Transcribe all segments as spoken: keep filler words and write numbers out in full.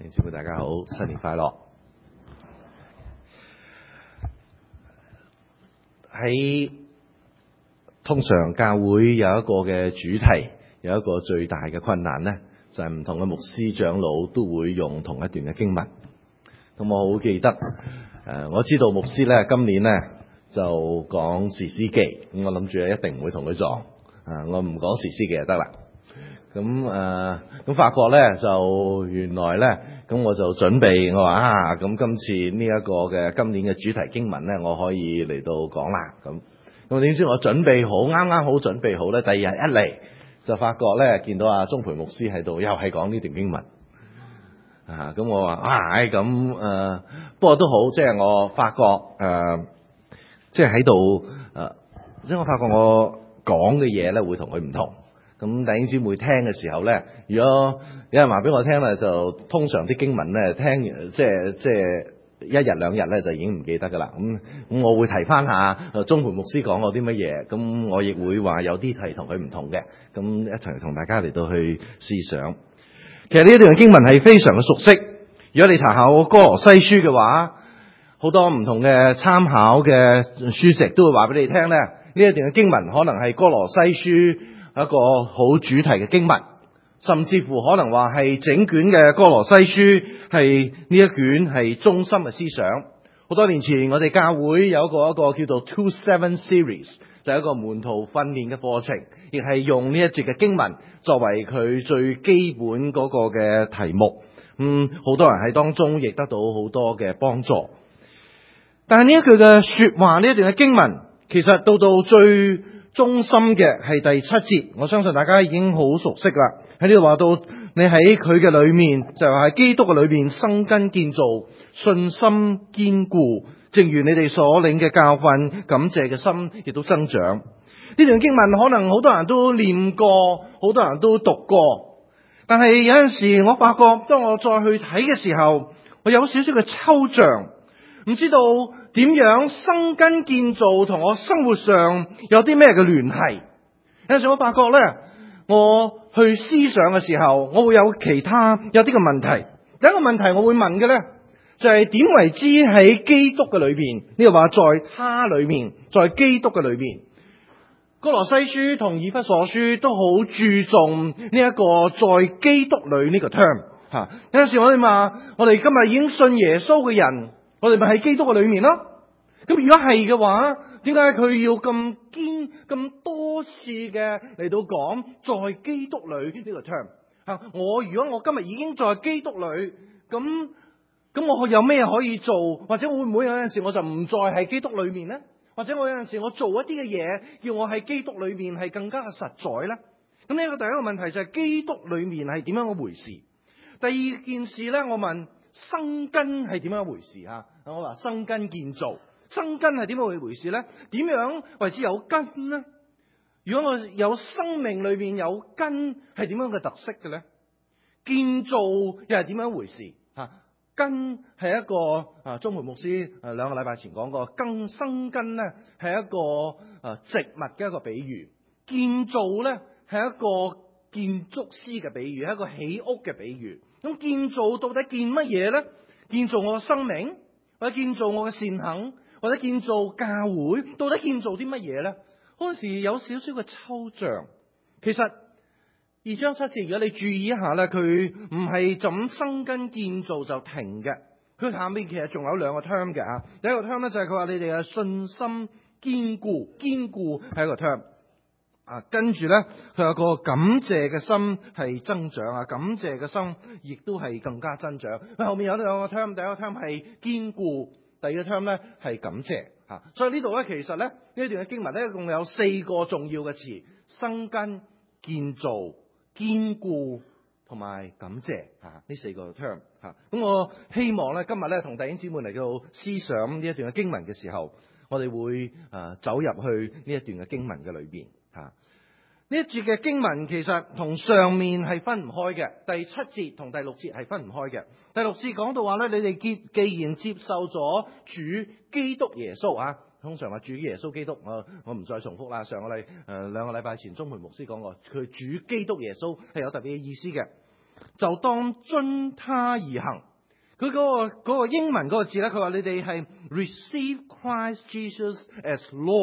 弟兄姊妹大家好，新年快樂。喺通常教會有一個嘅主題，有一個最大嘅困難呢，就係唔同嘅牧師長老都會用同一段嘅經文。咁我好記得，誒，我知道牧師呢今年呢就講士師記，咁我諗住一定唔會同佢撞，啊，我唔講士師記就得啦。咁誒，咁發覺咧就原來咧，咁我就準備我話啊，咁今次呢一個嘅今年嘅主題經文咧，我可以嚟到講啦。咁咁點知我準備好，啱啱好準備好咧，第二日一嚟就發覺咧，見到阿鍾培牧師喺度，又係講呢段經文啊。咁我話啊，唉，咁誒，不過都好，即係我發覺誒，即係喺度誒，即係我發覺我講嘅嘢咧會同佢唔同。咁弟兄姊妹聽嘅時候咧，如果有人話俾我聽咧，就通常啲經文咧聽完，即係即係一日兩日咧就已經唔記得噶啦。咁咁我會提翻下鍾培牧師講過啲乜嘢，咁我亦會話有啲係同佢唔同嘅，咁一齊同大家嚟到去思想。其實呢一段經文係非常嘅熟悉，如果你查考歌羅西書嘅話，好多唔同嘅參考嘅書籍都會話俾你聽咧，呢一段嘅經文可能係歌羅西書一個好主題嘅經文，甚至乎可能話係整卷嘅歌羅西書係呢一卷係中心嘅思想。好多年前我哋教會有一個一個叫做 Two Seven Series， 就係一個門徒訓練嘅課程，亦係用呢一節嘅經文作為佢最基本嗰個嘅題目。嗯，好多人喺當中亦得到好多嘅幫助。但係呢一句嘅說話，呢一段嘅經文，其實到到最中心嘅係第七節，我相信大家已經好熟悉啦。喺呢度話到，你喺佢嘅裏面，就係喺基督嘅裏面生根建造，信心堅固，正如你哋所領嘅教訓，感謝嘅心亦都增長。呢段經文可能好多人都念過，好多人都讀過，但係有陣時我發覺，當我再去睇嘅時候，我有少少嘅抽象，唔知道點樣生根建造同我生活上有啲咩嘅聯繫？有陣時我發覺咧，我去思想嘅時候，我會有其他有啲嘅問題。第一個問題我會問嘅咧，就係點為之喺基督嘅裏邊？呢個話在他裏面，在基督嘅裏邊。歌羅西書同以弗所書都好注重呢一個在基督裏呢個 term 吓。有陣時我哋話，我哋今日已經信耶穌嘅人，我哋咪喺基督嘅裏面咯。咁如果係嘅話，點解佢要咁堅咁多次嘅嚟到講在基督裏呢個 term？ 吓，我如果我今日已經在基督裏，咁咁我有咩可以做？或者會唔會有陣時我就唔再係基督裏面呢？或者我有陣時我做一啲嘅嘢，叫我喺基督裏面係更加嘅實在呢？咁呢個第一個問題就係基督裏面係點樣嘅回事？第二件事呢，我問生根係點樣一回事啊？我話生根建造，生根係點樣一回事呢？點樣為之有根呢？如果我有生命裏面有根，係點樣嘅特色嘅呢？建造又係點樣一回事？吓，根係一個啊，鍾培牧師誒兩個禮拜前講過，根生根呢係一個誒植物嘅一個比喻，建造呢係一個建築師嘅比喻，係一個起屋嘅比喻。咁建造到底建乜嘢呢？建造我嘅生命，或者建造我嘅善行，或者建造教會，到底建造啲乜嘢呢？嗰陣時有少少嘅抽象。其實二章七節，如果你注意一下呢，佢唔係就咁生根建造就停嘅。佢下面其實仲有兩個 term 嘅啊。第一個 term 呢，就係佢話你哋嘅信心堅固，堅固係一個 term。啊，跟住咧，佢有個感謝嘅心係增長啊，感謝嘅心亦都係更加增長。佢後面有兩個 term，第一個 term 係堅固，第二個 term 咧係感謝吓。所以呢度咧，其實咧呢一段嘅經文咧，一共有四個重要嘅詞：生根、建造、堅固同埋感謝吓。呢四個 term 吓。咁我希望咧今日咧同弟兄姊妹嚟到思想呢一段嘅經文嘅時候，我哋會誒走入去呢一段嘅經文嘅裏邊。吓，呢一節嘅經文其實同上面係分唔開嘅，第七節同第六節係分唔開嘅。第六節講到話咧，你哋既既然接受咗主基督耶穌啊，通常話主耶穌基督，我我唔再重複啦。上個禮誒兩個禮拜前，鍾培牧師講過，佢主基督耶穌係有特別嘅意思嘅。 就當遵他而行。佢嗰、嗰個、嗰個英文嗰個字咧，佢話你哋係 receive Christ Jesus as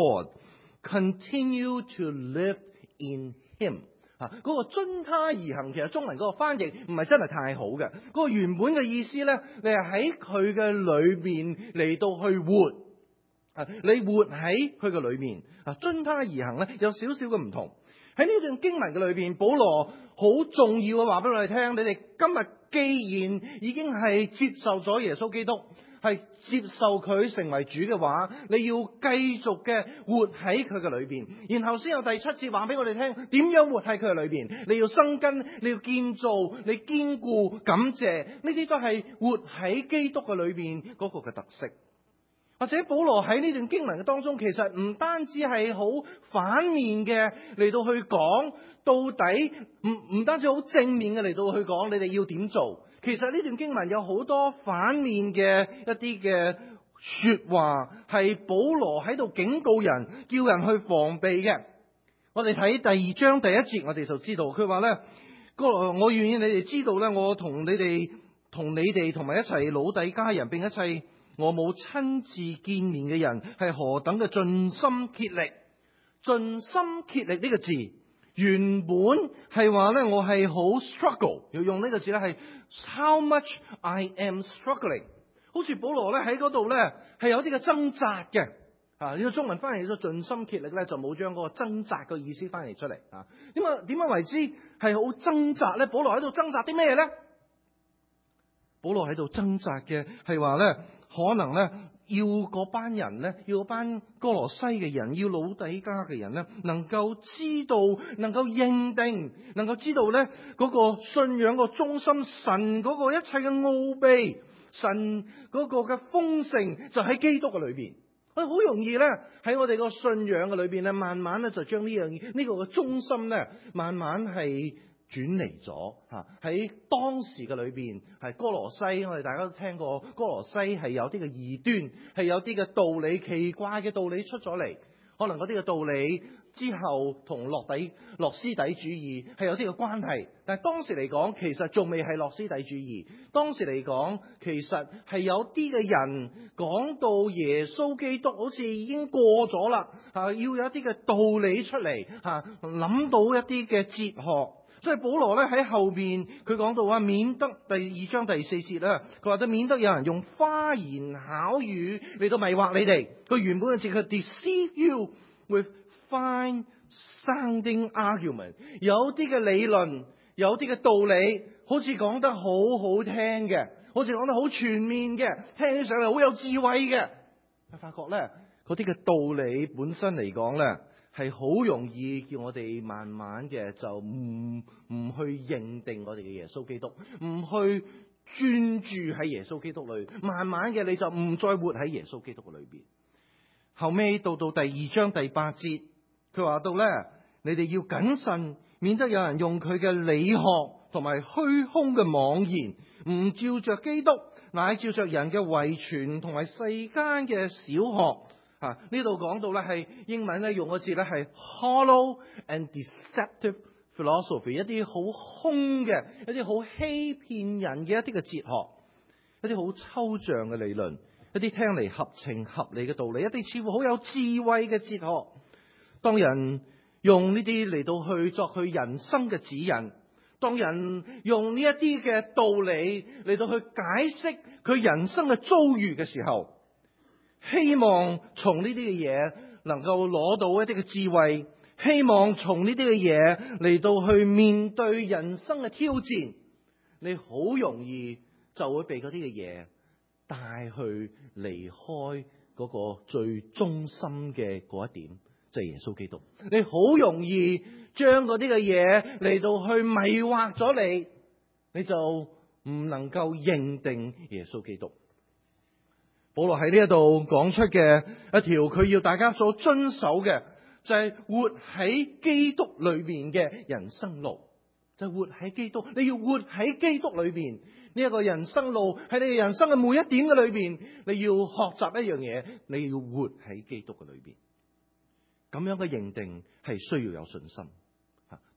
Lord，continue to live in Him。啊，嗰、嗰個遵他而行，其實中文嗰個翻譯唔係真係太好嘅。嗰、嗰個原本嘅意思咧，你係喺佢嘅裏面嚟到去活。啊，你活喺佢嘅裏面。啊，遵他而行咧，有少少嘅唔同。喺呢段經文嘅裏邊，保羅好重要嘅話俾我哋聽，你哋今日既然已經係接受咗耶穌基督，係接受佢成為主嘅話，你要繼續嘅活喺佢嘅裏邊。然後先有第七節話俾我哋聽，點樣活喺佢嘅裏邊？你要生根，你要建造，你堅固、感謝，呢啲都係活喺基督嘅裏邊嗰個嘅特色。或者保羅喺呢段經文嘅當中，其實唔單止係好反面嘅嚟到去講，到底唔唔單止好正面嘅嚟到去講，你哋要點做？其實呢段經文有好多反面嘅一啲嘅說話，係保羅喺度警告人，叫人去防備嘅。我哋睇第二章第一節，我哋就知道佢話咧，我願意你哋知道咧，我同你哋同你哋同埋一齊老底嘉人，並一切我冇親自見面嘅人係何等嘅盡心竭力。盡心竭力呢個字原本係話咧，我係好 struggle， 要用呢個字咧係 how much I am struggling。好似保羅咧喺嗰度咧係有啲嘅掙扎嘅。啊，呢個中文翻譯咗盡心竭力咧，就冇將嗰個掙扎嘅意思翻譯出嚟。啊，點解點樣為之係好掙扎咧？保羅喺度掙扎啲咩咧？保羅喺度掙扎嘅係話咧，可能咧要嗰班人咧，要嗰班哥羅西嘅人，要老底嘉嘅人咧，能夠知道，能夠認定，能夠知道咧嗰個信仰個中心，神嗰個一切嘅奧秘，神嗰個嘅豐盛就喺基督嘅裏邊。我好容易咧喺我哋個信仰嘅裏邊咧，慢慢咧就將呢樣嘢呢個嘅中心咧，慢慢係轉離咗嚇。喺當時嘅裏邊係哥羅西，我哋大家都聽過，哥羅西係有啲嘅異端，係有啲嘅道理奇怪嘅道理出咗嚟。可能嗰啲嘅道理之後同諾底諾斯底主義係有啲嘅關係，但係當時嚟講，其實仲未係諾斯底主義。當時嚟講，其實係有啲嘅人講到耶穌基督好似已經過咗啦，嚇要有一啲嘅道理出嚟，嚇諗到一啲嘅哲學。所以保羅咧喺後邊佢講到話，免得第二章第四節啦，佢話都免得有人用花言巧語嚟到迷惑你哋。佢原本嘅字係 deceive you with fine sounding argument， 有啲嘅理論，有啲嘅道理，好似講得好好聽嘅，好似講得好全面嘅，聽起上嚟好有智慧嘅。我發覺咧，嗰啲嘅道理本身嚟講咧，係好容易叫我哋慢慢嘅就唔唔去認定我哋嘅耶穌基督，唔去專注喺耶穌基督裏，慢慢嘅你就唔再活喺耶穌基督嘅裏邊。後尾到到第二章第八節，佢話到咧，你哋要謹慎，免得有人用佢嘅理學同埋虛空嘅妄言，唔照着基督，乃照着人嘅遺傳同埋世間嘅小學。啊！呢度講到咧係英文咧用個字咧係 hollow and deceptive philosophy， 一啲好空嘅、一啲好欺騙人嘅一啲嘅哲學，一啲好抽象嘅理論，一啲聽嚟合情合理嘅道理，一啲似乎好有智慧嘅哲學。當人用呢啲嚟到去作佢人生嘅指引，當人用呢一啲嘅道理嚟到去解釋佢人生嘅遭遇嘅時候，希望從呢啲嘅嘢能夠攞到一啲嘅智慧，希望從呢啲嘅嘢嚟到去面對人生嘅挑戰，你好容易就會被嗰啲嘅嘢帶去離開嗰個最中心嘅嗰一點，就係耶穌基督。你好容易將嗰啲嘅嘢嚟到去迷惑咗你，你就唔能夠認定耶穌基督。保羅喺呢一度講出嘅一條佢要大家所遵守嘅，就係活喺基督裏面嘅人生路。就係活喺基督，你要活喺基督裏邊。呢一個人生路喺你嘅人生嘅每一點嘅裏邊，你要學習一樣嘢，你要活喺基督嘅裏邊。咁樣嘅認定係需要有信心。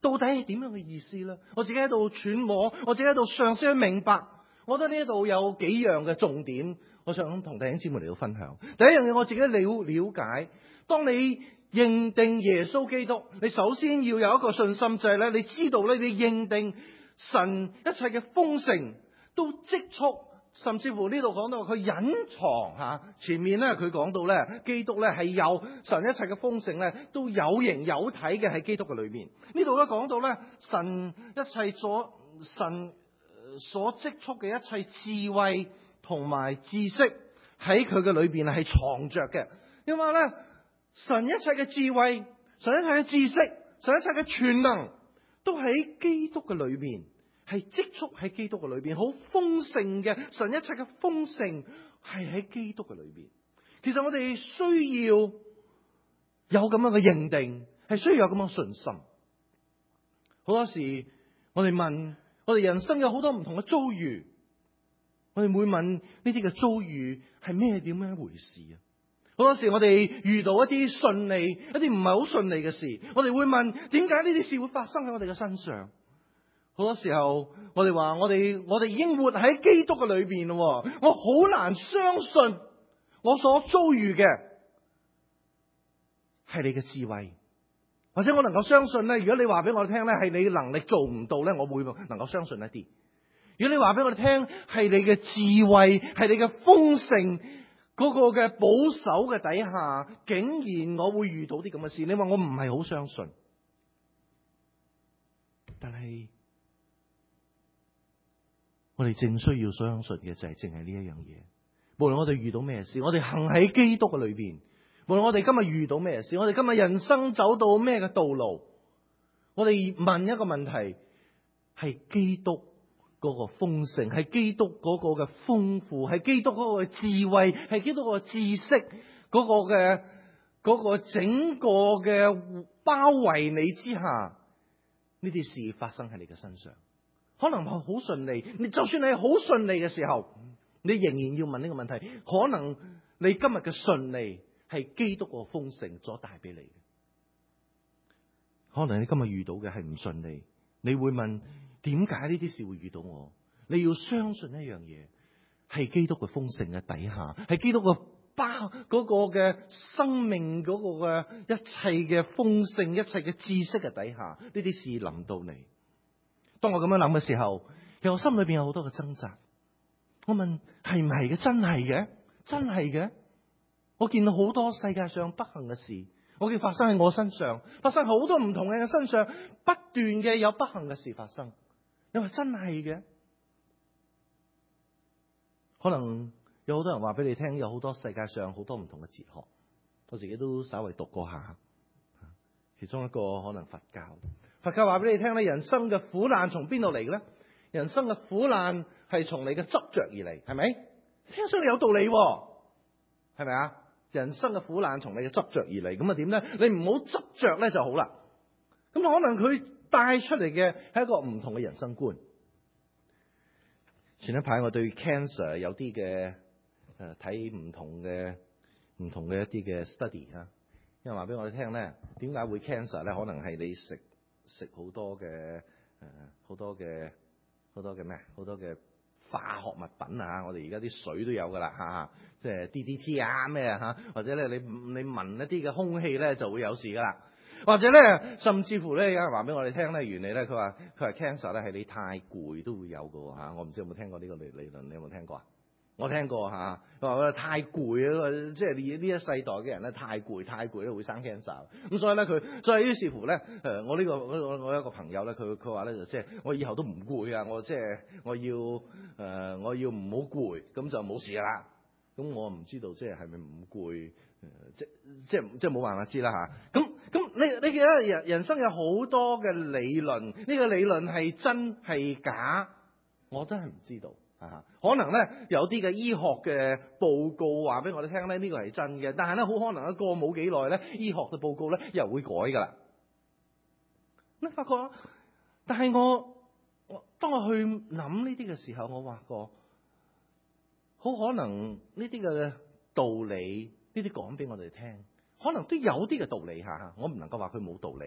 到底係點樣嘅意思咧？我自己喺度揣摩，我自己喺度嘗試去明白。我覺得呢度有幾樣嘅重點，我想同弟兄姊妹嚟到分享。第一樣嘢，我自己了了解，當你認定耶穌基督，你首先要有一個信心，就係咧，你知道咧，你認定神一切嘅豐盛都積蓄，甚至乎呢度講到佢隱藏吓。前面咧佢講到咧，基督咧係有神一切嘅豐盛咧，都有形有體嘅喺基督嘅裏面。呢度咧講到咧，神一切所神所積蓄嘅一切智慧同埋知識喺佢嘅裏邊係藏着嘅。因為咧，神一切嘅智慧、神一切嘅知識、神一切嘅全能，都喺基督嘅裏面，係積蓄喺基督嘅裏邊，好豐盛嘅。神一切嘅豐盛係喺基督嘅裏邊。其實我哋需要有咁樣嘅認定，係需要有咁樣嘅信心。好多時我哋問，我哋人生有好多唔同嘅遭遇，我哋會問呢啲嘅遭遇係咩點樣一回事啊？好多時我哋遇到一啲順利、一啲唔係好順利嘅事，我哋會問點解呢啲事會發生喺我哋嘅身上？好多時候我哋話我哋我哋已經活喺基督嘅裏邊咯，我好難相信我所遭遇嘅係你嘅智慧。或者我能夠相信咧，如果你話俾我聽咧，係你能力做唔到咧，我會能夠相信一啲。如果你話俾我哋聽係你嘅智慧，係你嘅豐盛嗰個嘅保守嘅底下，竟然我會遇到啲咁嘅事，你話我唔係好相信。但係我哋正需要相信嘅就係正係呢一樣嘢。無論我哋遇到咩事，我哋行喺基督嘅裏邊。無論我哋今日遇到咩事，我哋今日人生走到咩嘅道路，我哋問一個問題：係基督嗰個豐盛，係基督嗰個嘅豐富，係基督嗰個嘅智慧，係基督嗰個知識嗰個嘅嗰個整個嘅包圍你之下，呢啲事發生喺你嘅身上，可能係好順利。你就算你係好順利嘅時候，你仍然要問呢個問題：可能你今日嘅順利係基督個豐盛所帶俾你嘅，可能你今日遇到嘅係唔順利，你會問點解呢啲事會遇到我？你要相信一樣嘢，係基督嘅豐盛嘅底下，係基督個包嗰個嘅生命嗰個嘅一切嘅豐盛、一切嘅知識嘅底下，呢啲事臨到你。當我咁樣諗嘅時候，其實我心裏邊有好多嘅掙扎。我問係唔係嘅？真係嘅？真係嘅？我見到好多世界上不幸嘅事，我見發生喺我身上，發生好多唔同嘅人身上，不斷嘅有不幸嘅事發生。你話真係嘅？可能有好多人話俾你聽，有好多世界上好多唔同嘅哲學，我自己都稍微讀過下。其中一個可能佛教，佛教話俾你聽咧，人生嘅苦難從邊度嚟嘅咧？人生嘅苦難係從你嘅執着而嚟，係咪？聽上嚟有道理，係咪啊？人生嘅苦難從你嘅執着而嚟，咁啊點咧？你唔好執着咧就好啦。咁可能佢帶出嚟嘅係一個唔同嘅人生觀。前一排我對 cancer 有啲嘅誒睇唔同嘅唔同嘅一啲嘅 study 啊，因為話俾我哋聽咧，點解會 cancer 咧？可能係你食食好多嘅誒好多嘅好多嘅咩好多嘅化學物品啊！我哋而家啲水都有噶啦嚇，即係 D D T 啊咩嚇，或者咧你你聞一啲嘅空氣咧就會有事噶啦，或者咧甚至乎咧有人話俾我哋聽咧，原嚟咧佢話佢話 cancer 咧係你太攰都會有嘅嚇，我唔知有冇聽過呢個理理論，你有冇聽過啊？我聽過嚇，佢話太攰啊，即係呢呢一世代嘅人咧太攰太攰咧會生 cancer，咁所以咧佢所以於是乎咧誒我呢個我我有一個朋友咧，佢佢話咧就即係我以後都唔攰啊，我即係我要誒、呃、我要唔好攰，咁就冇事噶啦。咁我唔知道即係係咪唔攰，即即即係冇辦法知啦嚇。咁咁你你記得人人生有好多嘅理論，呢個理論係真係假，我真係唔知道。可能咧有啲嘅醫學嘅報告話俾我哋聽咧，呢個係真嘅，但係咧好可能一過冇幾耐咧，醫學嘅報告咧又會改噶啦。你發覺，但係我我當我去諗呢啲嘅時候，我話過，好可能呢啲嘅道理，呢啲講俾我哋聽，可能都有啲嘅道理吓，我唔能夠話佢冇道理。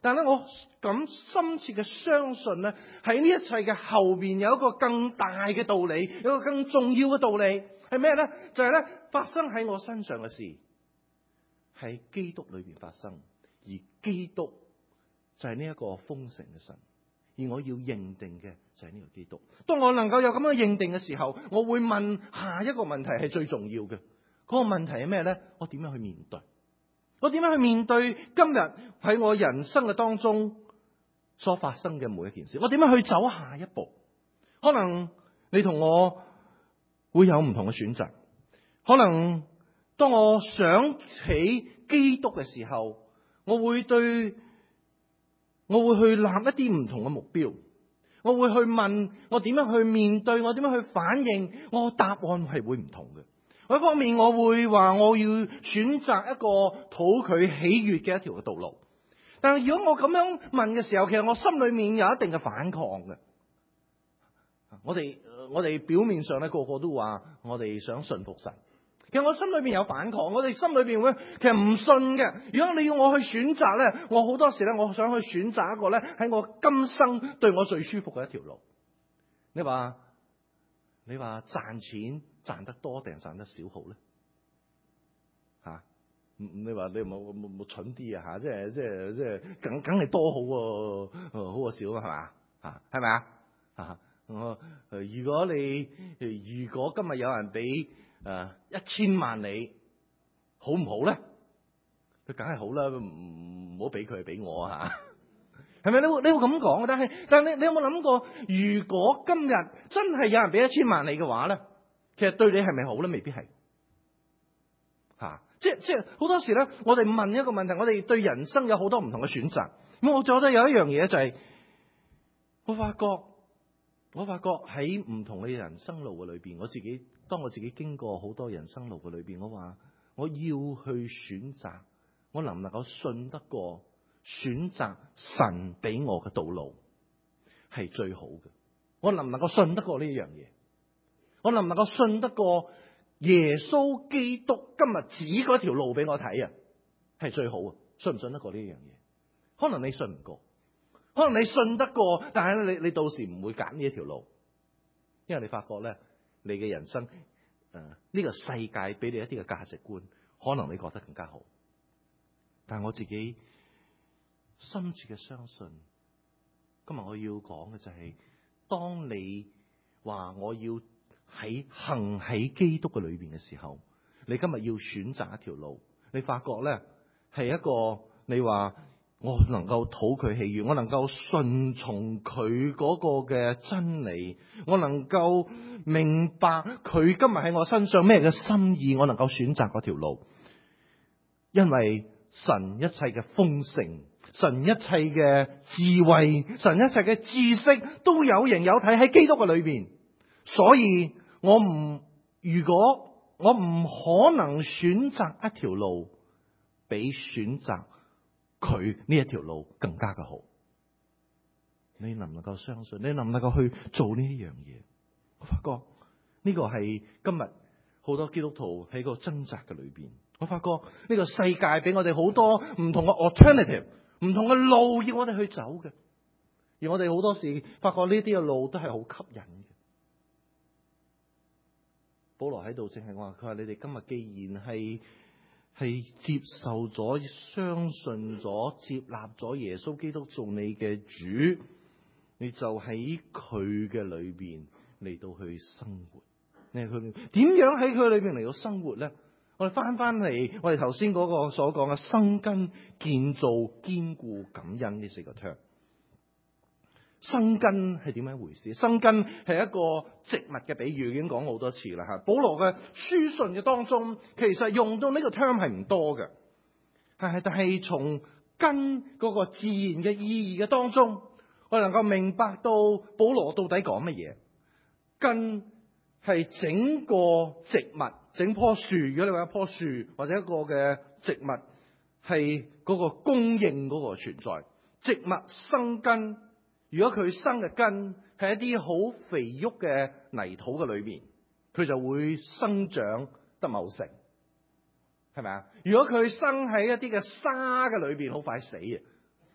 但係咧，我咁深切嘅相信咧，喺呢一切嘅後邊有一個更大嘅道理，有一個更重要嘅道理係咩咧？就係咧，發生喺我身上嘅事，喺基督裏邊發生，而基督就係呢一個豐盛嘅神，而我要認定嘅就係呢個基督。當我能夠有咁樣認定嘅時候，我會問下一個問題係最重要嘅，嗰個問題係咩咧？我點樣去面對？我點樣去面對今日喺我人生嘅當中所發生嘅每一件事？我點樣去走下一步？可能你同我會有唔同嘅選擇。可能當我想起基督嘅時候，我會對我會去立一啲唔同嘅目標。我會去問我點樣去面對，我點樣去反應，我答案係會唔同嘅。一方面我會話我要選擇一個討佢喜悅嘅一條嘅道路，但係如果我咁樣問嘅時候，其實我心裏面有一定嘅反抗嘅。我哋我哋表面上咧個個都話我哋想順服神，其實我心裏面有反抗，我哋心裏邊會其實唔信嘅。如果你要我去選擇咧，我好多時咧我想去選擇一個咧喺我今生對我最舒服嘅一條路。你話你話賺錢賺得多定賺得少好咧？吓、啊，你話你冇冇冇蠢啲啊？吓，即係即係即係，梗梗係多好喎、啊，好過少啊，係嘛？吓，係咪啊？啊，我如果你如果今日有人俾誒一千萬你，好唔好咧？佢梗係好啦，唔好俾佢俾我啊！係咪？你會你會咁講？但係但係你你有冇諗過，如果今日真係有人俾一千萬你嘅話咧，其實對你係咪好咧？未必係。吓、啊，即係即係好多時咧，我哋問一個問題，我哋對人生有好多唔同嘅選擇。咁我覺得有一樣嘢就係、是，我發覺我發覺喺唔同嘅人生路嘅裏邊，我自己當我自己經過好多人生路嘅裏邊，我話我要去選擇，我能唔能夠信得過選擇神俾我嘅道路係最好嘅？我能唔能夠信得過呢一樣嘢？我能唔能夠信得過耶穌基督今日指嗰條路俾我睇啊？係最好啊！信唔信得過呢一樣嘢？可能你信唔過，可能你信得過，但係你你到時唔會揀呢一條路，因為你發覺咧，你嘅人生誒呢、呃這個世界俾你一啲嘅價值觀，可能你覺得更加好。但係我自己深切嘅相信，今日我要講嘅就係、是，當你話我要喺行喺基督嘅裏邊嘅時候，你今日要選擇一條路，你發覺咧係一個你話我能夠討佢喜悅，我能夠順從佢嗰個嘅真理，我能夠明白佢今日喺我身上咩嘅心意，我能夠選擇嗰條路，因為神一切嘅豐盛，神一切嘅智慧，神一切嘅知識都有形有體喺基督嘅裏邊，所以我唔如果我唔可能選擇一條路比選擇佢呢一條路更加嘅好。你能唔能夠相信？你能唔能夠去做呢一樣嘢？我發覺呢個係今日好多基督徒喺個掙扎嘅裏邊。我發覺呢個世界俾我哋好多唔同嘅 alternative， 唔同嘅路要我哋去走嘅，而我哋好多時發覺呢啲嘅路都係好吸引嘅。保羅喺度正係話，佢話你哋今日既然係係接受咗、相信咗、接納咗耶穌基督做你嘅主，你就喺佢嘅裏邊嚟到去生活。你係佢點樣喺佢裏邊嚟到生活咧？我哋翻翻嚟，我哋頭先嗰個所講嘅生根、建造、堅固、感恩呢四個 term。生根係點樣一回事？生根係一個植物嘅比喻，已經講好多次啦吓。保羅嘅書信嘅當中，其實用到呢個 term 係唔多嘅，係但係從根嗰個自然嘅意義嘅當中，我哋能夠明白到保羅到底講乜嘢。根係整個植物，整棵樹。如果你話一棵樹或者一個嘅植物，係嗰個供應嗰個存在。植物生根，如果佢生嘅根係一啲好肥沃嘅泥土嘅裏面，佢就會生長得茂盛，係咪啊？如果佢生喺一啲嘅沙嘅裏邊，好快死啊！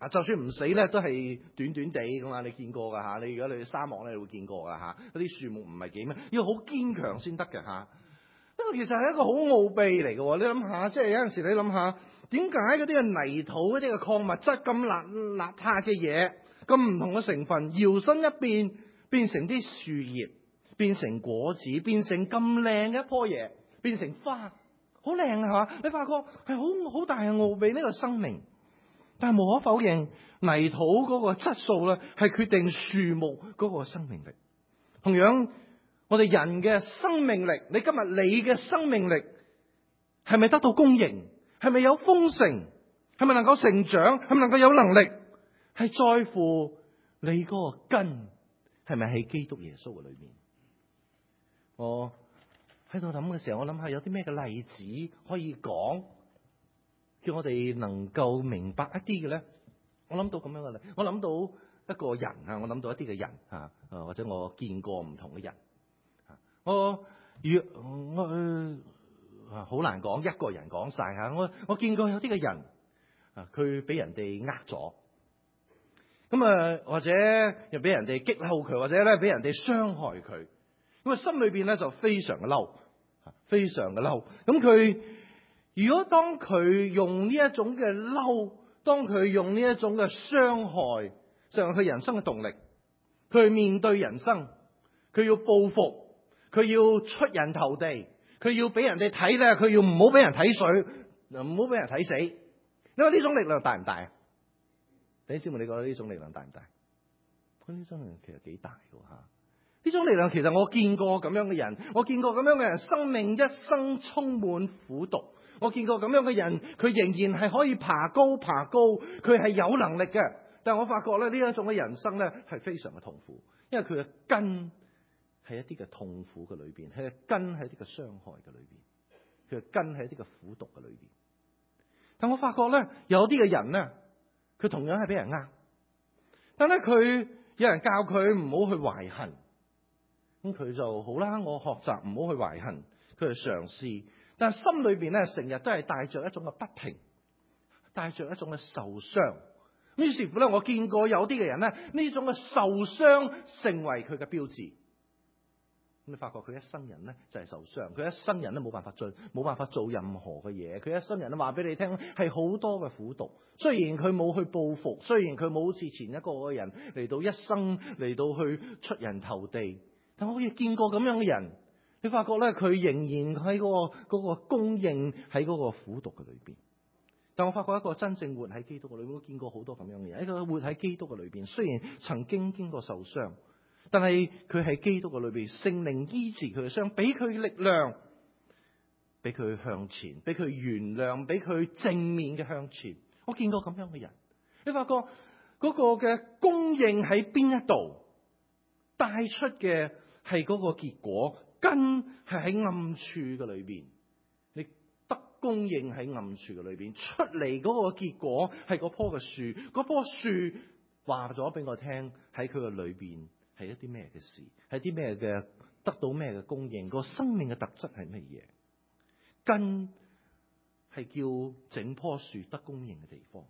啊，就算唔死咧，都係短短地咁啊！你見過㗎嚇？你如果你去沙漠咧，你會見過㗎嚇。嗰啲樹木唔係幾咩，要好堅強先得嘅嚇。呢個其實係一個好奧秘嚟嘅喎。你諗下，即係有陣時你諗下，點解嗰啲嘅泥土、嗰啲嘅礦物質咁邋邋遢嘅嘢，咁唔同嘅成分，搖身一變變成啲樹葉，變成果子，變成咁靚嘅一棵嘢，變成花，好靚係嘛？你發覺係好好大嘅奧秘呢個生命。但係無可否認，泥土嗰個質素咧，係決定樹木嗰個生命力。同樣，我哋人嘅生命力，你今日你嘅生命力係咪得到公認？係咪有豐盛？係咪能夠成長？係咪能夠有能力？係在乎你嗰個根係咪喺基督耶穌嘅裏面？我喺度諗嘅時候，我諗下有啲咩嘅例子可以講，叫我哋能夠明白一啲嘅咧。我諗到咁樣嘅例，我諗到一個人啊，我諗到一啲嘅人啊，或者我見過唔同嘅人。我如我好難講一個人講晒吓。我我見過有啲嘅人啊，佢俾人哋呃咗，咁啊或者又俾人哋激嬲佢，或者咧俾人哋傷害佢，咁啊心裏邊咧就非常嘅嬲，非常嘅嬲。咁佢如果當佢用呢一種嘅嬲，當佢用呢一種嘅傷害，就係佢人生嘅動力，佢去面對人生，佢要報復，佢要出人頭地，佢要俾人哋睇咧，佢要唔好俾人睇水，唔好俾人睇死。你話呢種力量大唔大啊？你知唔知？你覺得呢種力量大唔大？呢種力量其實幾大㗎吓。呢種力量其實我見過咁樣嘅人，我見過咁樣嘅人，生命一生充滿苦毒。我見過咁樣嘅人，佢仍然係可以爬高爬高，佢係有能力嘅。但係我發覺咧，呢一種嘅人生咧係非常嘅痛苦，因為佢嘅根係一啲嘅痛苦嘅裏邊，佢嘅根係一啲嘅傷害嘅裏邊，佢嘅根係一啲嘅苦毒嘅裏邊。但我發覺咧，有啲嘅人咧，佢同樣係俾人呃，但係咧佢有人教佢唔好去懷恨，咁佢就好啦，我學習唔好去懷恨，佢去嘗試。但係心裏邊咧，成日都係帶着一種嘅不平，帶着一種嘅受傷。於是乎咧，我見過有啲嘅人咧，呢種嘅受傷成為佢嘅標誌。咁你發覺佢一生人咧就係受傷，佢一生人都冇辦法做，冇辦法做任何嘅嘢。佢一生人都話俾你聽，係好多嘅苦毒。雖然佢冇去報復，雖然佢冇好似前一個嘅人嚟到一生嚟到去出人頭地，但我亦見過咁樣嘅人。你發覺咧，佢仍然喺嗰個嗰個供應喺嗰個苦毒嘅裏邊。但我發覺一個真正活喺基督嘅裏邊，我見過好多咁樣嘅人。一個活喺基督嘅裏邊，雖然曾經經過受傷，但係佢喺基督嘅裏邊，聖靈醫治佢嘅傷，俾佢力量，俾佢向前，俾佢原諒，俾佢正面嘅向前。我見過咁樣嘅人。你發覺嗰個嘅供應喺邊一度，帶出嘅係嗰個結果。根係喺暗處嘅裏邊，你得供應喺暗處嘅裏邊，出嚟嗰個結果係嗰棵嘅樹，嗰棵樹話咗俾我聽，喺佢嘅裏邊係一啲咩嘅事，係啲咩嘅得到咩嘅供應，個生命嘅特質係乜嘢？根係叫整棵樹得供應嘅地方，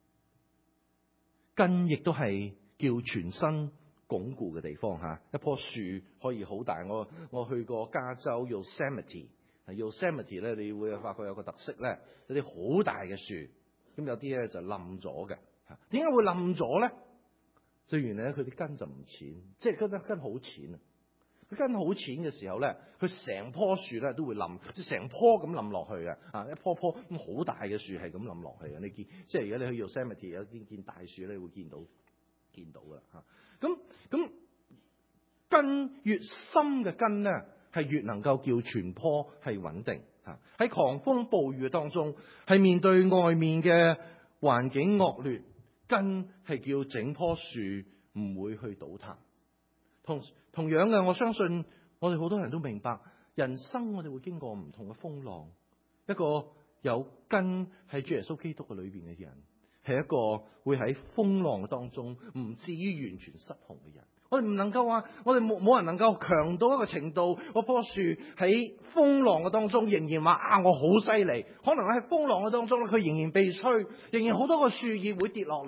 根亦都係叫全身鞏固嘅地方吓。一棵樹可以好大，我我去過加州 Yosemite，Yosemite 咧，你會發覺有個特色咧，有啲好大嘅樹，咁有啲咧就冧咗嘅。點解會冧咗咧？最原來咧，佢啲根就唔淺，即係根根好淺啊！佢根好淺嘅時候咧，佢成棵樹咧都會冧，即係成棵咁冧落去嘅啊！一棵棵咁好大嘅樹係咁冧落去嘅。你見即係如果你去 Yosemite 有啲見大樹咧，你會見到見到噶吓。咁咁根越深嘅根咧，係越能夠叫全棵係穩定吓。喺狂風暴雨當中，係面對外面嘅環境惡劣，根係叫整棵樹唔會去倒塌。同同樣嘅，我相信我哋好多人都明白，人生我哋會經過唔同嘅風浪。一個有根喺主耶穌基督嘅裏邊嘅人，係一個會喺風浪當中唔至於完全失控嘅人。我哋唔能夠話，我哋冇冇人能夠強到一個程度，嗰棵樹喺風浪嘅當中仍然話啊我好犀利。可能喺風浪嘅當中咧，佢仍然被吹，仍然好多個樹葉會跌落嚟，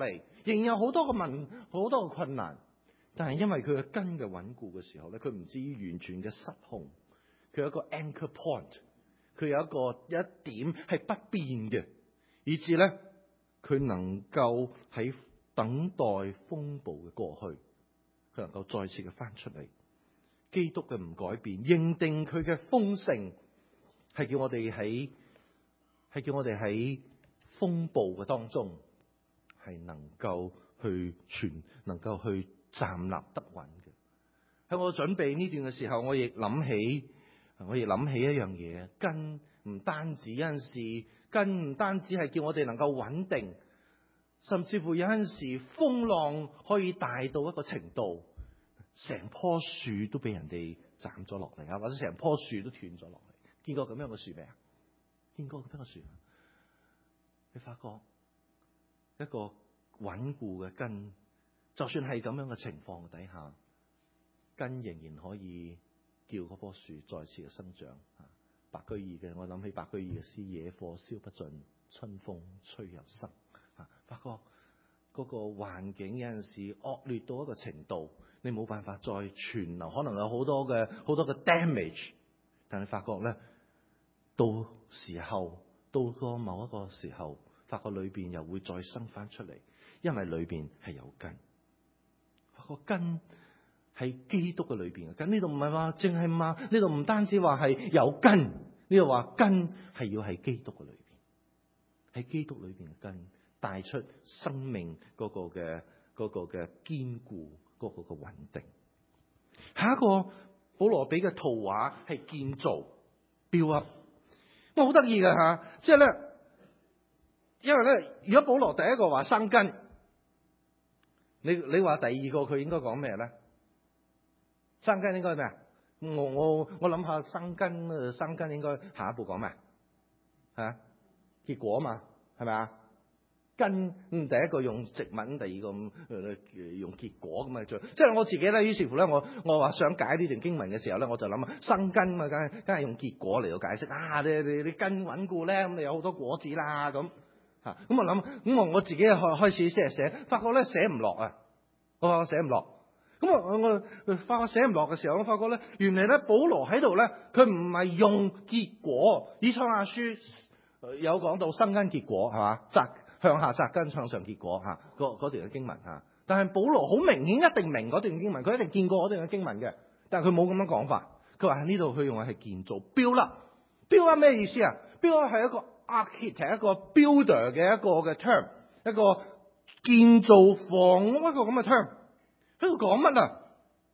仍然有好多個問，好多個困難。但係因為佢嘅根嘅穩固嘅時候咧，佢唔至於完全嘅失控。佢有一個 anchor point， 佢有一個有一點係不變嘅，以至咧佢能夠喺等待風暴嘅過去，佢能夠再次嘅翻出嚟。基督嘅唔改變，認定佢嘅豐盛，係叫我哋喺係叫我哋喺風暴嘅當中係能夠去全能夠去站立得穩嘅。喺我準備呢段嘅時候，我亦諗起我亦諗起一樣嘢，根唔單止有陣時，根唔單止係叫我哋能夠穩定，甚至乎有陣時風浪可以大到一個程度，成棵樹都俾人哋斬咗落嚟啊，或者成棵樹都斷咗落嚟。見過咁樣嘅樹未啊？見過咁樣嘅樹？你發覺一個穩固嘅根，就算係咁樣嘅情況底下，根仍然可以叫嗰棵樹再次嘅生長。白居易嘅，我諗起白居易嘅詩：野火燒不盡，春風吹又生。啊，發覺嗰個環境有陣時惡劣到一個程度，你冇辦法再存留，可能有好多嘅好多嘅 damage。但係發覺咧，到時候到個某一個時候，發覺裏邊又會再生翻出嚟，因為裏邊係有根。發覺根喺基督嘅裏邊嘅根，呢度唔係話淨係嘛，呢度唔單止話係有根，呢度話根係要喺基督嘅裏邊，喺基督裏邊嘅根帶出生命嗰個嘅嗰個嘅堅固，嗰個嘅穩定。下一個保羅俾嘅圖畫係建造 build up， 我好得意嘅吓，即係咧，因為咧，如果保羅第一個話生根，你你話第二個佢應該講咩咧？生根應該係咩啊？我我我諗下生根，生根應該下一步講咩？吓，結果嘛，係咪啊？根，嗯，第一個用植物，第二個咁、呃、用結果咁啊，做。即係我自己咧，於是乎咧，我我話想解呢段經文嘅時候咧，我就諗啊，生根嘛，梗係梗係用結果嚟到解釋啊！你你你根穩固咧，咁你有好多果子啦，咁吓，咁我諗，咁我我自己開開始寫寫，發覺咧寫唔落啊，我話我寫唔落。咁我我發覺寫唔落嘅時候，我發覺咧，原來咧保羅喺度咧，佢唔係用結果。以賽亞書有講到生根結果係嘛，扎向下扎根向上結果吓，嗰嗰段嘅經文吓。但係保羅好明顯一定明嗰段經文，佢一定見過嗰段嘅經文嘅，但係佢冇咁樣講法。佢話喺呢度佢用嘅係建造 build up。build up 咩意思啊？build up 係一個 architect 一個 builder 嘅一個嘅 term， 一個建造房屋一個咁嘅 term。喺度講乜啊？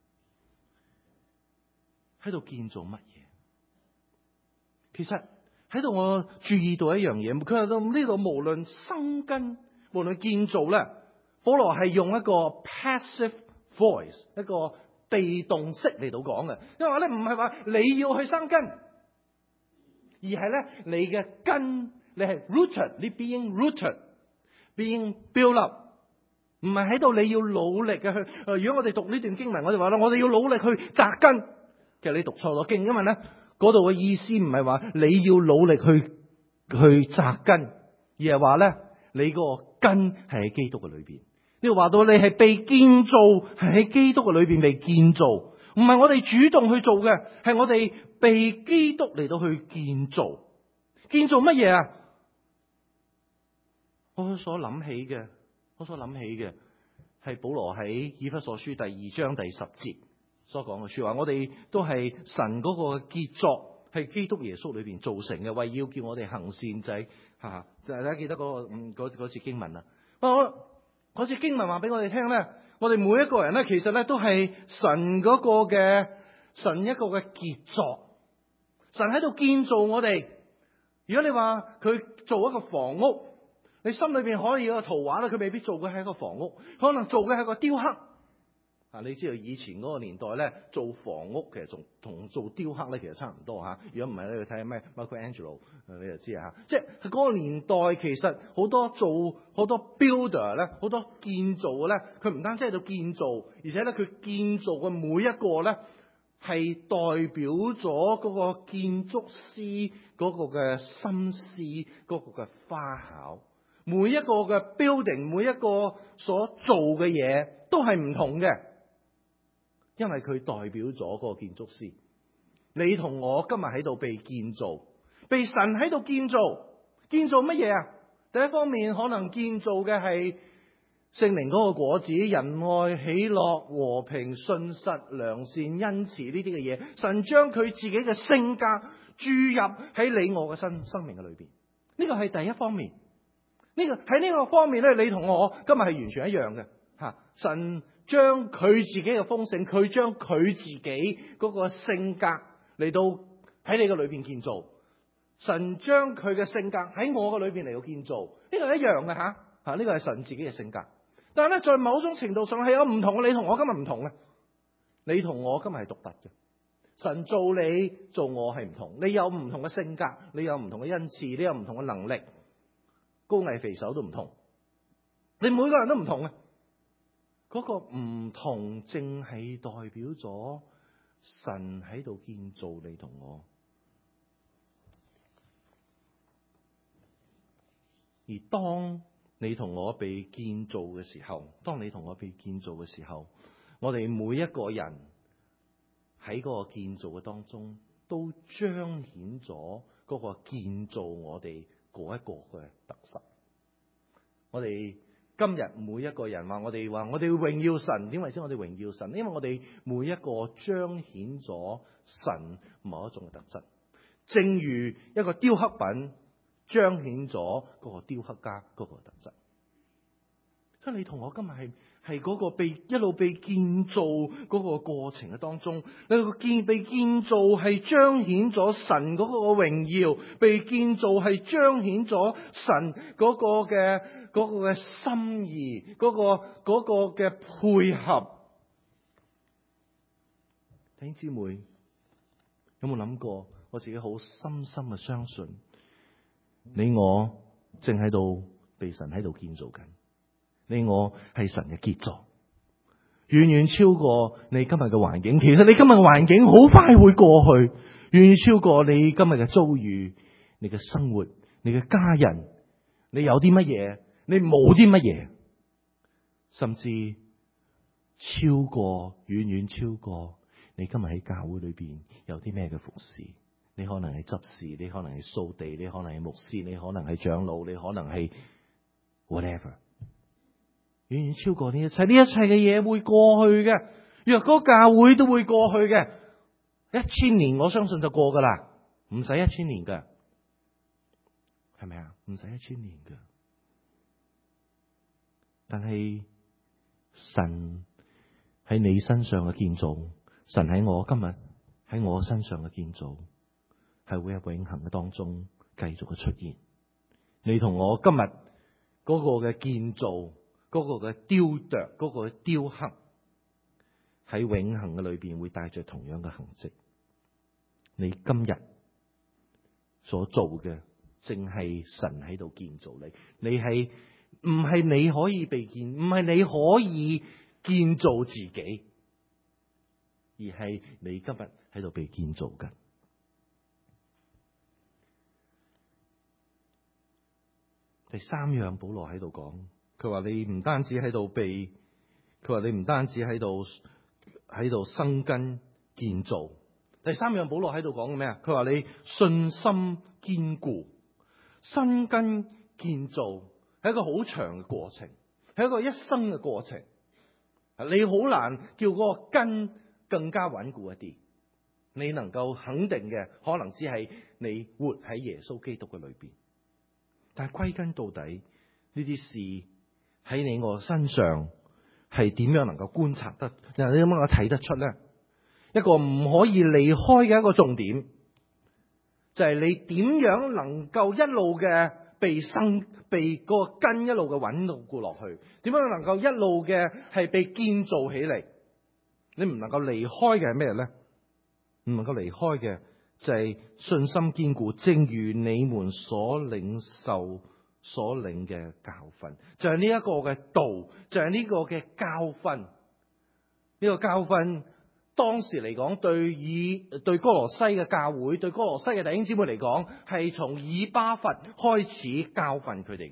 喺度建造乜嘢？其實喺度我注意到一樣嘢，佢話到呢度無論生根，無論建造咧，保羅係用一個 passive voice， 一個被動式嚟到講嘅。因為話咧唔係話你要去生根，而係咧你嘅根，你係 rooted， 你 being rooted，being built up。唔係喺度你要努力嘅去，如果我哋讀呢段經文，我哋話啦，我哋要努力去扎根。其實你讀錯咗經，因為咧嗰度嘅意思唔係話你要努力去去扎根，而係話咧你個根係喺基督嘅裏邊。呢度話到你係被建造，係喺基督嘅裏邊被建造，唔係我哋主動去做嘅，係我哋被基督嚟到去建造。建造乜嘢啊？我所諗起嘅。我所諗起嘅係保羅喺以弗所書第二章第十節所講嘅說話，我哋都係神嗰個傑作，係基督耶穌裏邊造成嘅，為要叫我哋行善仔吓。大家記得嗰、那個嗰嗰節經文啊？我嗰節經文話俾我哋聽咧，我哋每一個人咧，其實咧都係神嗰個嘅神一個嘅傑作，神喺度建造我哋。如果你話佢做一個房屋，你心裏邊可以有個圖畫啦，佢未必做嘅係一個房屋，可能做嘅係個雕刻。啊，你知道以前嗰個年代咧，做房屋其實同同做雕刻咧，其實差唔多吓。如果唔係咧，你睇下咩 Michelangelo， 你就知啊。即係嗰個年代，其實好多做好多 builder 咧，好多建造嘅咧，佢唔單止喺度建造，而且咧佢建造嘅每一個咧，係代表咗嗰個建築師嗰個嘅心思，嗰個嘅花巧。 每一個嘅 building， 每一個所做嘅嘢都係唔同嘅，因為佢代表咗嗰個建築師。你同我今日喺度被建造，被神喺度建造，建造乜嘢啊？第一方面可能建造嘅係聖靈嗰個果子，仁愛、喜樂、和平、信實、良善、恩慈呢啲嘅嘢，神將佢自己嘅性格注入喺你我嘅生生命嘅裏邊。呢個係第一方面。呢個喺呢個方面咧，你同我今日係完全一樣嘅吓。神將佢自己嘅豐盛，佢將佢自己嗰個性格嚟到喺你嘅裏邊建造。神將佢嘅性格喺我嘅裏邊嚟到建造，呢個係一樣嘅吓吓。呢個係神自己嘅性格。但係咧，在某種程度上係有唔同嘅。你同我今日唔同嘅，你同我今日係獨特嘅。神做你做我係唔同，你有唔同嘅性格，你有唔同嘅恩賜，你有唔同嘅能力，高矮肥瘦都唔同。你每個人都唔同嘅，嗰個唔同正係代表咗神喺度建造你同我。而當你同我被建造嘅時候，當你同我被建造嘅時候，我哋每一個人喺嗰個建造嘅當中，都彰顯咗嗰個建造我哋嗰一個嘅特色。我哋今日每一個人話我哋話我哋要榮耀神，點為之我哋榮耀神？因為我哋每一個彰顯咗神某一種嘅特質，正如一個雕刻品彰顯咗嗰個雕刻家嗰個特質。所以你同我今日係係嗰個被一路被建造嗰個過程嘅當中，你個建被建造係彰顯咗神嗰個榮耀，被建造係彰顯咗神嗰個嘅嗰個嘅心意，嗰個嗰個嘅配合。弟兄姊妹，有冇諗過？我自己好深深嘅相信，你我正喺度被神喺度建造緊。你我係神嘅傑作，遠遠超過你今日嘅環境。其實你今日嘅環境好快會過去，遠遠超過你今日嘅遭遇、你嘅生活、你嘅家人，你有啲乜嘢，你冇啲乜嘢，甚至超過遠遠超過你今日喺教會裏邊有啲咩嘅服侍。你可能係執事，你可能係掃地，你可能係牧師，你可能係長老，你可能係 whatever。遠遠超過呢一切，呢一切嘅嘢會過去嘅。若果教會都會過去嘅，一千年我相信就過噶啦，唔使一千年噶，係咪啊？唔使一千年噶。但係神喺你身上嘅建造，神喺我今日喺我身上嘅建造，係會喺永恆嘅當中繼續嘅出現。你同我今日嗰個嘅建造，嗰個嘅雕琢，嗰個嘅雕刻，喺永恆嘅裏邊會帶着同樣嘅痕跡。你今日所做嘅，正係神喺度建造你。你係唔係你可以被建，唔係你可以建造自己，而係你今日喺度被建造緊。第三樣，保羅喺度講。佢話你唔單止喺度被，佢話你唔單止喺度喺度生根建造。第三樣保羅喺度講嘅咩啊？佢話你信心堅固，生根建造係一個好長嘅過程，係一個一生嘅過程。你好難叫嗰個根更加穩固一啲。你能夠肯定嘅，可能只係你活喺耶穌基督嘅裏邊。但係歸根到底，呢啲事喺你我身上係點樣能夠觀察得？你點樣能夠睇得出咧？一個唔可以離開嘅一個重點，就係你點樣能夠一路嘅被生、被嗰個根一路嘅穩固落去？點樣能夠一路嘅係被建造起嚟？你唔能夠離開嘅係咩咧？唔能夠離開嘅就係信心堅固，正如你們所領受、所領嘅教訓，就係呢一個嘅道，就係呢個嘅教訓。呢個教訓當時嚟講，對以對哥羅西嘅教會，對哥羅西嘅弟兄姊妹嚟講，係從以巴弗開始教訓佢哋嘅。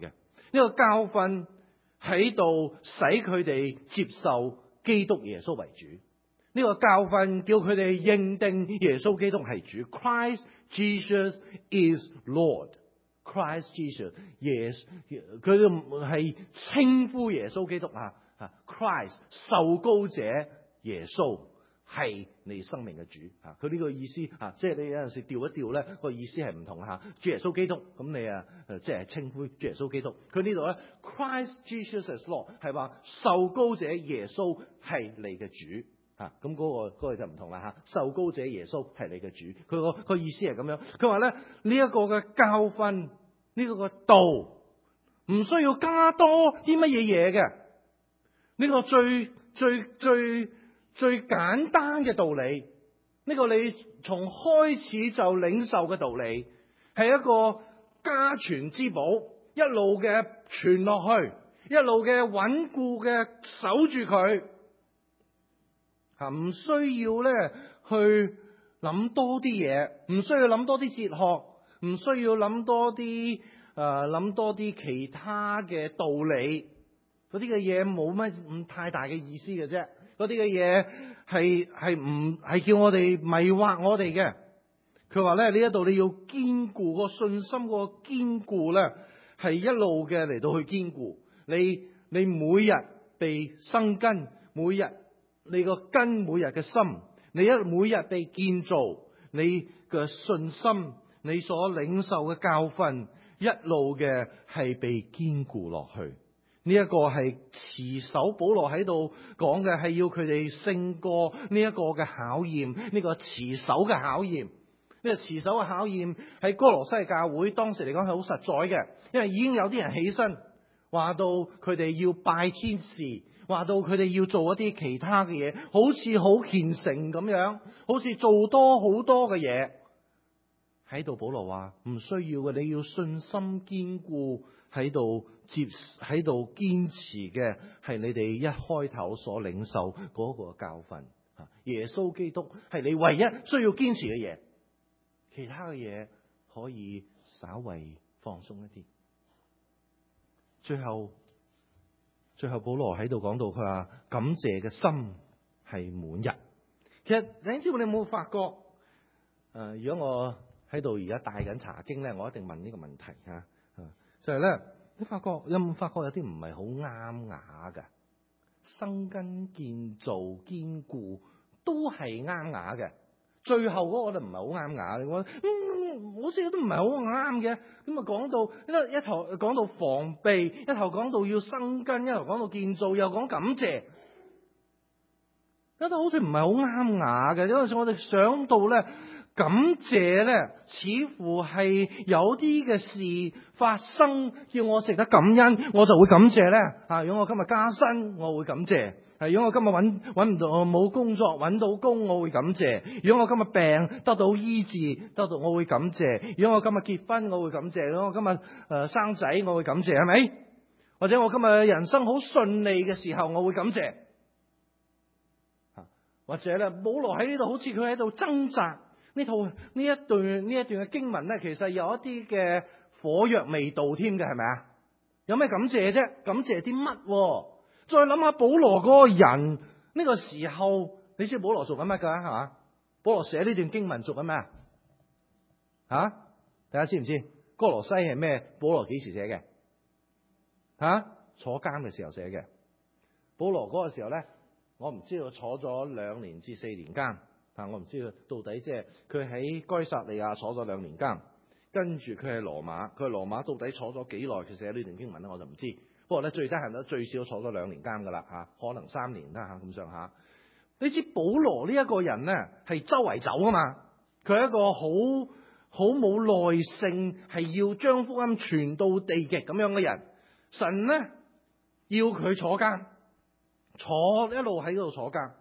呢個教訓喺度使佢哋接受基督耶穌為主。呢個教訓叫佢哋認定耶穌基督係主。Christ Jesus is Lord。Christ Jesus， 耶佢哋係稱呼耶穌基督啊啊 Christ 受膏者耶穌係你生命嘅主啊！佢呢個意思啊，即係你有陣時調一調咧，個意思係唔同吓。主耶穌基督，咁你啊，即係稱呼主耶穌基督。佢呢度咧 ，Christ Jesus as Lord 係話受膏者耶穌係你嘅主啊！咁嗰個嗰個就唔同啦吓。受膏者耶穌係你嘅主，佢個個意思係咁樣。佢話咧呢一個嘅教訓，呢個嘅道唔需要加多啲乜嘢嘢嘅。呢個最最最最簡單嘅道理，呢個你從開始就領受嘅道理，係一個家傳之寶，一路嘅傳落去，一路嘅穩固嘅守住佢，吓唔需要咧去諗多啲嘢，唔需要諗多啲哲學，唔需要諗多啲誒諗多啲其他嘅道理，嗰啲嘅嘢冇乜咁太大嘅意思嘅啫。嗰啲嘅嘢係係唔係叫我哋迷惑我哋嘅。佢話咧呢一度你要堅固個信心，個堅固咧係一路嘅嚟到去堅固。你你每日被生根，每日你個根每日嘅心，你一每日被建造，你嘅信心，你所領受嘅教訓，一路嘅係被堅固落去。呢一個係持守，保羅喺度講嘅係要佢哋勝過呢一個嘅考驗，呢個持守嘅考驗。呢個持守嘅考驗喺哥羅西教會當時嚟講係好實在嘅，因為已經有啲人起身話到佢哋要拜天使，話到佢哋要做一啲其他嘅嘢，好似好虔誠咁樣，好似做多好多嘅嘢。喺度保羅話唔需要嘅，你要信心堅固，喺度接喺度堅持嘅係你哋一開頭所領受嗰個教訓。耶穌基督係你唯一需要堅持嘅嘢，其他嘅嘢可以稍微放鬆一啲。最後，最後保羅喺度講到佢話感謝嘅心係滿溢。其實你知唔知你有冇發覺？誒、呃，如果我喺度而家帶緊查經咧，我一定問呢個問題吓，就係咧，你發覺有冇發覺有啲唔係好啱雅嘅，生根建造堅固都係啱雅嘅，最後嗰個我哋唔係好啱雅嘅，我嗯，好似都唔係好啱嘅。咁啊講到一一頭講到防備，一頭講到要生根，一頭講到建造，又講感謝，覺得好似唔係好啱雅嘅。有陣時我哋想到咧。感謝咧，似乎係有啲嘅事發生，叫我值得感恩，我就會感謝咧。啊，如果我今日加薪，我會感謝；係如果我今日搵搵唔到冇工作，搵到工，我會感謝；如果我今日病得到醫治，得到我會感謝；如果我今日結婚，我會感謝；如果我今日誒、呃、生仔，我會感謝，係咪？或者我今日人生好順利嘅時候，我會感謝。啊，或者咧，保羅喺呢度好似佢喺度掙扎。呢套呢一段呢一段嘅經文咧，其實有一啲嘅火藥味道添嘅，係咪啊？有咩感謝啫？感謝啲乜？再諗下保羅嗰個人，呢個時候，你知保羅做緊乜噶？係嘛？保羅寫呢段經文做緊咩啊？吓，大家知唔知？哥羅西係咩？保羅幾時寫嘅？吓，坐監嘅時候寫嘅。保羅嗰個時候咧，我唔知道坐咗兩年至四年監。但我唔知道到底即係佢喺該撒利亞坐咗兩年監，跟住佢係羅馬，佢係羅馬到底坐咗幾耐？佢寫呢段經文咧，我就唔知。不過咧，最低限度最少坐咗兩年監噶啦吓，可能三年啦吓咁上下。你知保羅呢一個人咧係周圍走啊嘛，佢係一個好好冇耐性，係要將福音傳到地極咁樣嘅人。神咧要佢坐監，坐一路喺度坐監。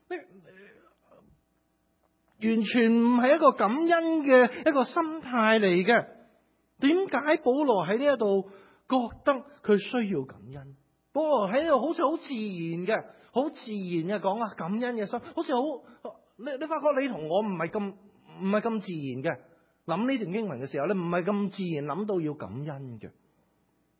完全唔係一個感恩嘅一個心態嚟嘅。點解保羅喺呢一度覺得佢需要感恩？保羅喺呢度好似好自然嘅，好自然嘅講啊感恩嘅心，好似好你你發覺你同我唔係咁唔係咁自然嘅。諗呢段經文嘅時候咧，唔係咁自然諗到要感恩嘅。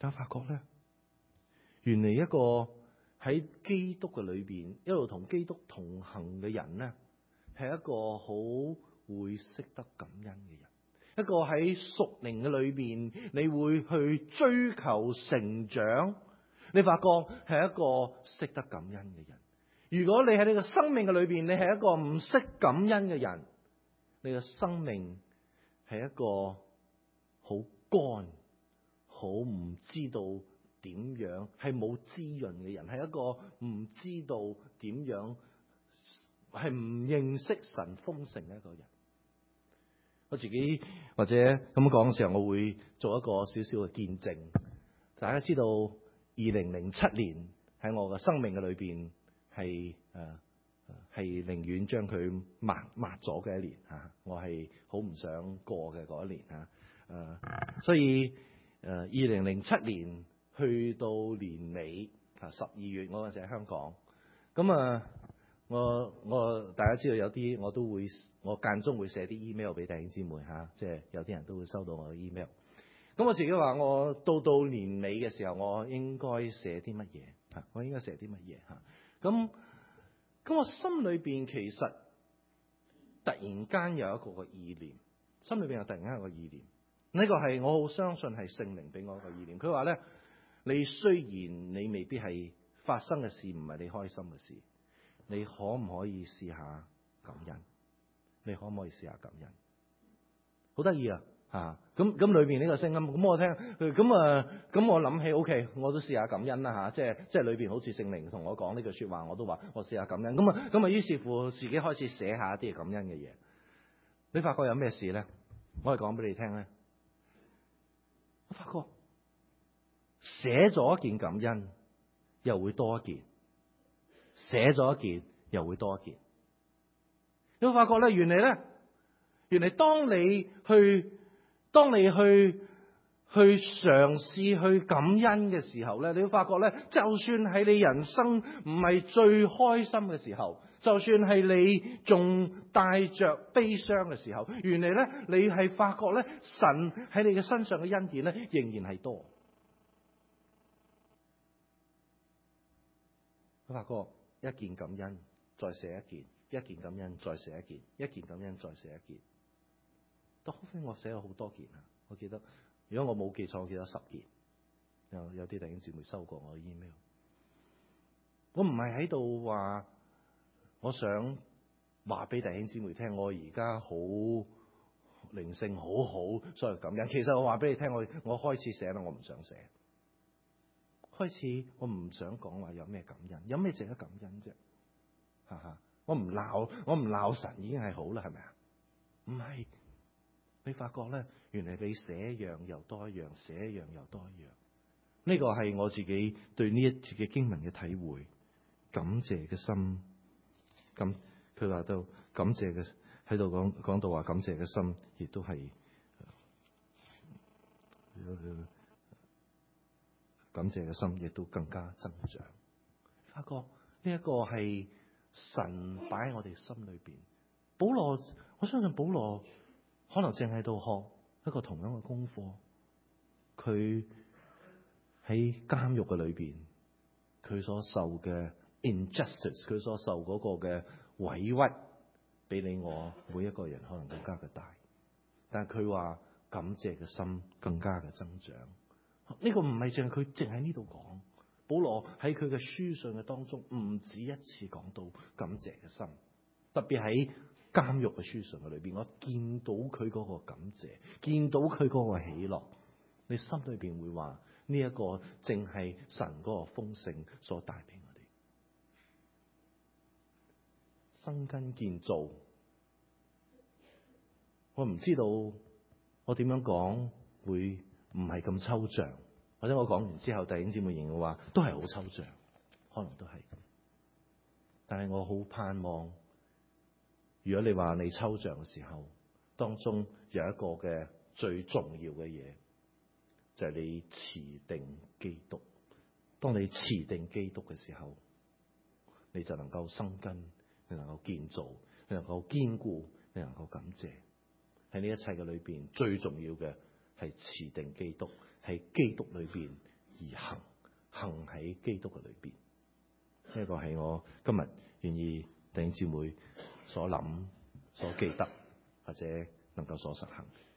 但發覺咧，原嚟一個喺基督嘅裏邊一路同基督同行嘅人咧，係一個好會識得感恩嘅人，一個喺屬靈嘅裏邊，你會去追求成長。你發覺係一個識得感恩嘅人。如果你喺你嘅生命嘅裏邊，你係一個唔識感恩嘅人，你嘅生命係一個好乾、好唔知道點樣，係冇滋潤嘅人，係一個唔知道點樣，係唔認識神豐盛嘅一個人。我自己或者咁講嘅時候，我會做一個少少嘅見證。大家知道，二零零七年喺我嘅生命嘅裏邊係誒係寧願將佢抹抹咗嘅一年嚇，我係好唔想過嘅嗰一年嚇誒，所以誒二零零七年去到年尾啊十二月，我嗰陣時喺香港，咁啊我我大家知道有啲我都會我間中會寫啲 email 俾弟兄姊妹嚇，即係有啲人都會收到我嘅 email。咁我自己話我到到年尾嘅時候，我應該寫啲乜嘢嚇？我應該寫啲乜嘢嚇？咁咁我心裏邊其實突然間有一個個意念，心裏邊有突然間有個意念。呢個係我好相信係聖靈俾我一個意念。佢話咧，你雖然你未必係發生嘅事唔係你開心嘅事，你可唔可以試下感恩？你可唔可以試下感恩？好得意啊！嚇咁咁裏邊呢個聲音，咁我聽咁啊咁我諗起 OK， 我都試下感恩啦嚇，即係即係裏邊好似聖靈同我講呢句説話，我都話我試下感恩。咁啊咁啊，於是乎自己開始寫下一啲感恩嘅嘢。你發覺有咩事咧？我係講俾你聽咧。我發覺寫咗一件感恩，又會多一件；寫咗一件，又會多一件。你會發覺咧，原嚟咧，原嚟當你去。當你去去嘗試去感恩嘅時候咧，你會發覺咧，就算係你人生唔係最開心嘅時候，就算係你仲帶着悲傷嘅時候，原嚟咧你係發覺咧，神喺你嘅身上嘅恩典咧，仍然係多。我發覺一件感恩，再寫一件；一件感恩，再寫一件；一件感恩，再寫一件。到後尾我寫咗好多件啊！我記得，如果我冇記錯，我記得十件。有有啲弟兄姊妹收過我嘅 email。我唔係喺度話，我想話俾弟兄姊妹聽，我而家好靈性好好，所以感恩。其實我話俾你聽，我我開始寫啦，我唔想寫。開始我唔想講話有咩感恩，有咩值得感恩啫？哈哈！我唔鬧，我唔鬧神已經係好啦，係咪啊？唔係。你發覺咧，原來你寫一樣又多一樣，寫一樣又多一樣。呢個係我自己對呢一節嘅經文嘅體會。感謝嘅心，咁佢話到感謝嘅喺度講講到話感謝嘅心，亦都係感謝嘅心，亦都更加增長。發覺呢一個係神擺喺我哋心裏邊。保羅，我相信保羅。可能淨喺度學一個同樣嘅功課，佢喺監獄嘅裏邊，佢所受嘅 injustice， 佢所受嗰個嘅委屈，比你我每一個人可能更加嘅大。但係佢話感謝嘅心更加嘅增長。呢個唔係淨係佢淨喺呢度講，保羅喺佢嘅書信嘅當中唔止一次講到感謝嘅心，特別喺監獄嘅書信嘅裏邊，我見到佢嗰個感謝，見到佢嗰個喜樂，你心裏邊會話呢一個正係神嗰個豐盛所帶俾我哋。生根建造，我唔知道我點樣講會唔係咁抽象，或者我講完之後弟兄姊妹認為話都係好抽象，可能都係，但係我好盼望。如果你話你抽象嘅時候，當中有一個嘅最重要嘅嘢，就係你持定基督。當你持定基督嘅時候，你就能夠生根，你能夠建造，你能夠堅固，你能夠感謝。喺呢一切嘅裏邊，最重要嘅係持定基督，喺基督裏邊而行，行喺基督嘅裏邊。呢一個係我今日願意弟兄姊妹所諗、所記得或者能夠所實行。